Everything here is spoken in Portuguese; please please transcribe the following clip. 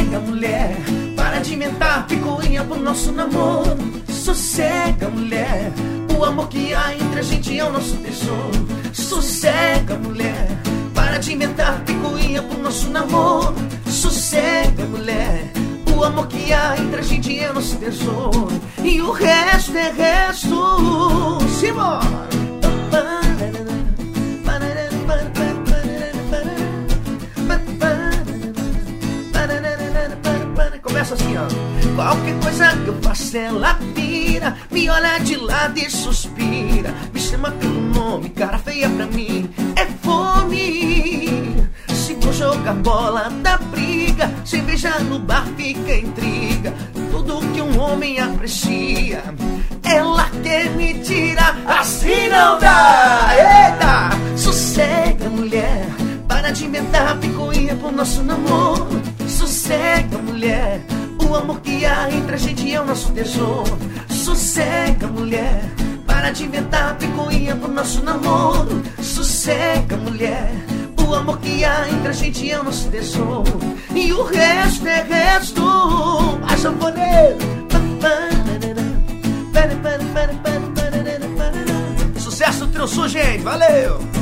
Sossega, mulher, para de inventar picuinha pro nosso namoro. Sossega, mulher, o amor que há entre a gente é o nosso tesouro. Sossega, mulher, para de inventar picuinha pro nosso namoro. Sossega, mulher, o amor que há entre a gente é o nosso tesouro. E o resto é resto. Simbora! Começa assim, ó. Qualquer coisa que eu faço ela vira, me olha de lado e suspira, me chama pelo nome, cara feia pra mim é fome. Se for jogar bola dá briga, cerveja no bar fica intriga. Tudo que um homem aprecia ela quer me tirar, assim não dá. Eita! Sossega, mulher, para de inventar picuinha pro nosso namoro. Sossega, mulher, o amor que há entre a gente é o nosso tesouro. Sossega, mulher, para de inventar picuinha pro nosso namoro. Sossega, mulher, o amor que há entre a gente é o nosso tesouro. E o resto é resto. A sanfoneira. Sucesso do Trio Sul, gente, valeu!